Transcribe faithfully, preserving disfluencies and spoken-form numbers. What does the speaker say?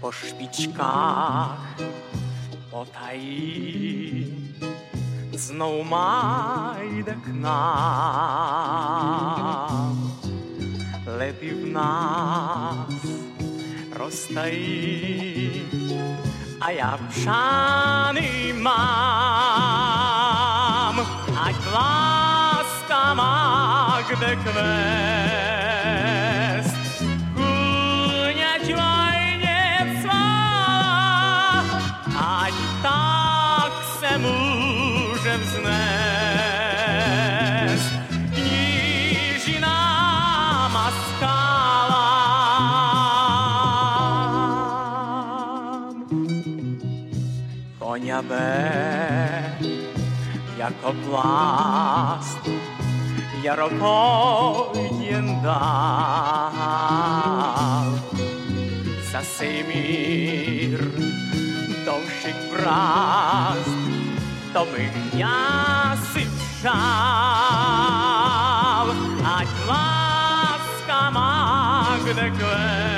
po špičkách potají, znovu má jde k nám. Lety v nás roztají a já přány mám, ať láska má kde kvést. Kůňať vajně cvala, ať tak se může vznést. Knížina má skala, koňavé jako plást, jaro pojď dál. Zasej mír do všech prázdn, to bych já si přál, ať láska má kde kvést.